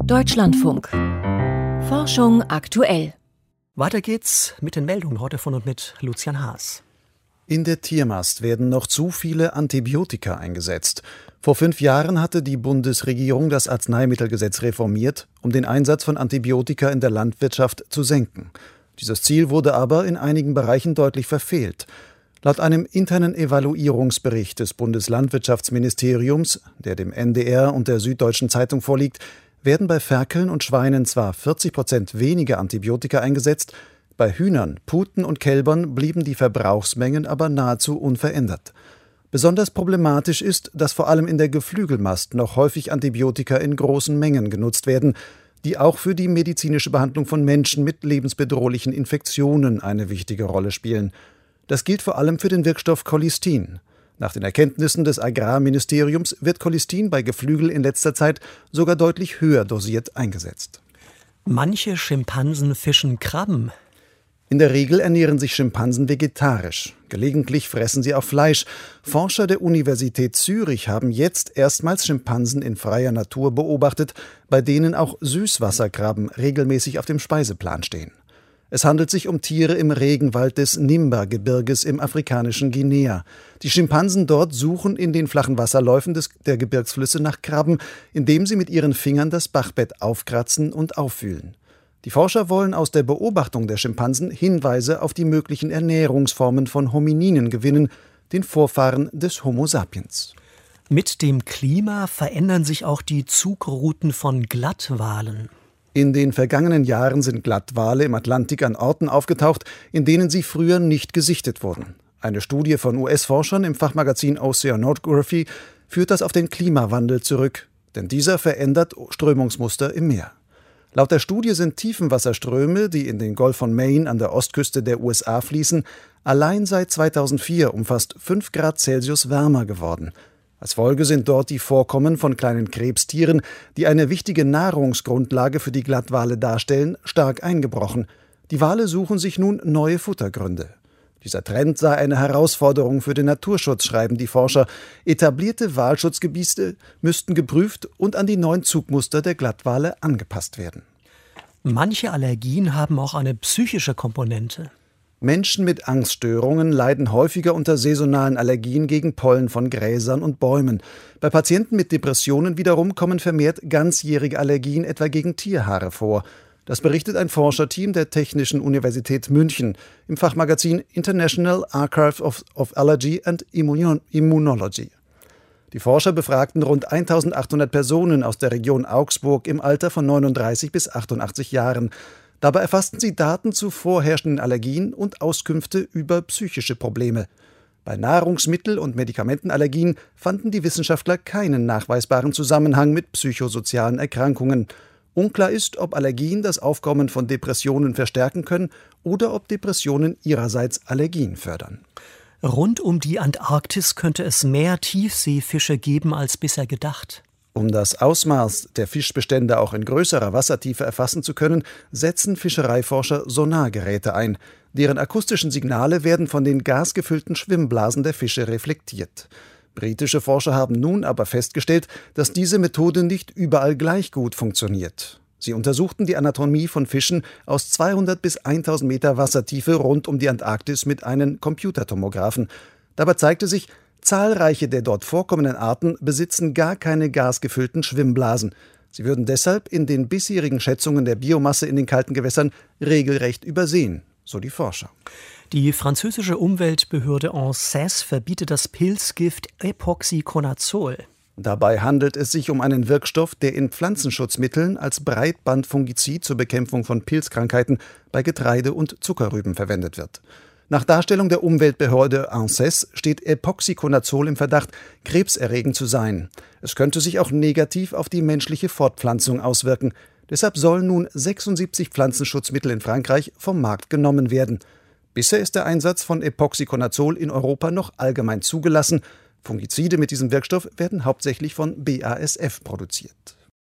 Deutschlandfunk. Forschung aktuell. Weiter geht's mit den Meldungen heute von und mit Lucian Haas. In der Tiermast werden noch zu viele Antibiotika eingesetzt. Vor 5 Jahren hatte die Bundesregierung das Arzneimittelgesetz reformiert, um den Einsatz von Antibiotika in der Landwirtschaft zu senken. Dieses Ziel wurde aber in einigen Bereichen deutlich verfehlt. Laut einem internen Evaluierungsbericht des Bundeslandwirtschaftsministeriums, der dem NDR und der Süddeutschen Zeitung vorliegt, werden bei Ferkeln und Schweinen zwar 40% weniger Antibiotika eingesetzt, bei Hühnern, Puten und Kälbern blieben die Verbrauchsmengen aber nahezu unverändert. Besonders problematisch ist, dass vor allem in der Geflügelmast noch häufig Antibiotika in großen Mengen genutzt werden, die auch für die medizinische Behandlung von Menschen mit lebensbedrohlichen Infektionen eine wichtige Rolle spielen. Das gilt vor allem für den Wirkstoff Colistin. Nach den Erkenntnissen des Agrarministeriums wird Colistin bei Geflügel in letzter Zeit sogar deutlich höher dosiert eingesetzt. Manche Schimpansen fischen Krabben. In der Regel ernähren sich Schimpansen vegetarisch. Gelegentlich fressen sie auch Fleisch. Forscher der Universität Zürich haben jetzt erstmals Schimpansen in freier Natur beobachtet, bei denen auch Süßwasserkrabben regelmäßig auf dem Speiseplan stehen. Es handelt sich um Tiere im Regenwald des Nimba-Gebirges im afrikanischen Guinea. Die Schimpansen dort suchen in den flachen Wasserläufen der Gebirgsflüsse nach Krabben, indem sie mit ihren Fingern das Bachbett aufkratzen und aufwühlen. Die Forscher wollen aus der Beobachtung der Schimpansen Hinweise auf die möglichen Ernährungsformen von Homininen gewinnen, den Vorfahren des Homo sapiens. Mit dem Klima verändern sich auch die Zugrouten von Glattwalen. In den vergangenen Jahren sind Glattwale im Atlantik an Orten aufgetaucht, in denen sie früher nicht gesichtet wurden. Eine Studie von US-Forschern im Fachmagazin Oceanography führt das auf den Klimawandel zurück, denn dieser verändert Strömungsmuster im Meer. Laut der Studie sind Tiefenwasserströme, die in den Golf von Maine an der Ostküste der USA fließen, allein seit 2004 um fast 5 Grad Celsius wärmer geworden. Als Folge sind dort die Vorkommen von kleinen Krebstieren, die eine wichtige Nahrungsgrundlage für die Glattwale darstellen, stark eingebrochen. Die Wale suchen sich nun neue Futtergründe. Dieser Trend sei eine Herausforderung für den Naturschutz, schreiben die Forscher. Etablierte Walschutzgebiete müssten geprüft und an die neuen Zugmuster der Glattwale angepasst werden. Manche Allergien haben auch eine psychische Komponente. Menschen mit Angststörungen leiden häufiger unter saisonalen Allergien gegen Pollen von Gräsern und Bäumen. Bei Patienten mit Depressionen wiederum kommen vermehrt ganzjährige Allergien etwa gegen Tierhaare vor. Das berichtet ein Forscherteam der Technischen Universität München im Fachmagazin International Archive of Allergy and Immunology. Die Forscher befragten rund 1800 Personen aus der Region Augsburg im Alter von 39 bis 88 Jahren. Dabei erfassten sie Daten zu vorherrschenden Allergien und Auskünfte über psychische Probleme. Bei Nahrungsmittel- und Medikamentenallergien fanden die Wissenschaftler keinen nachweisbaren Zusammenhang mit psychosozialen Erkrankungen. Unklar ist, ob Allergien das Aufkommen von Depressionen verstärken können oder ob Depressionen ihrerseits Allergien fördern. Rund um die Antarktis könnte es mehr Tiefseefische geben als bisher gedacht. Um das Ausmaß der Fischbestände auch in größerer Wassertiefe erfassen zu können, setzen Fischereiforscher Sonargeräte ein. Deren akustischen Signale werden von den gasgefüllten Schwimmblasen der Fische reflektiert. Britische Forscher haben nun aber festgestellt, dass diese Methode nicht überall gleich gut funktioniert. Sie untersuchten die Anatomie von Fischen aus 200 bis 1000 Meter Wassertiefe rund um die Antarktis mit einem Computertomographen. Dabei zeigte sich, zahlreiche der dort vorkommenden Arten besitzen gar keine gasgefüllten Schwimmblasen. Sie würden deshalb in den bisherigen Schätzungen der Biomasse in den kalten Gewässern regelrecht übersehen, so die Forscher. Die französische Umweltbehörde ANSES verbietet das Pilzgift Epoxiconazol. Dabei handelt es sich um einen Wirkstoff, der in Pflanzenschutzmitteln als Breitbandfungizid zur Bekämpfung von Pilzkrankheiten bei Getreide und Zuckerrüben verwendet wird. Nach Darstellung der Umweltbehörde ANSES steht Epoxiconazol im Verdacht, krebserregend zu sein. Es könnte sich auch negativ auf die menschliche Fortpflanzung auswirken. Deshalb sollen nun 76 Pflanzenschutzmittel in Frankreich vom Markt genommen werden. Bisher ist der Einsatz von Epoxiconazol in Europa noch allgemein zugelassen. Fungizide mit diesem Wirkstoff werden hauptsächlich von BASF produziert.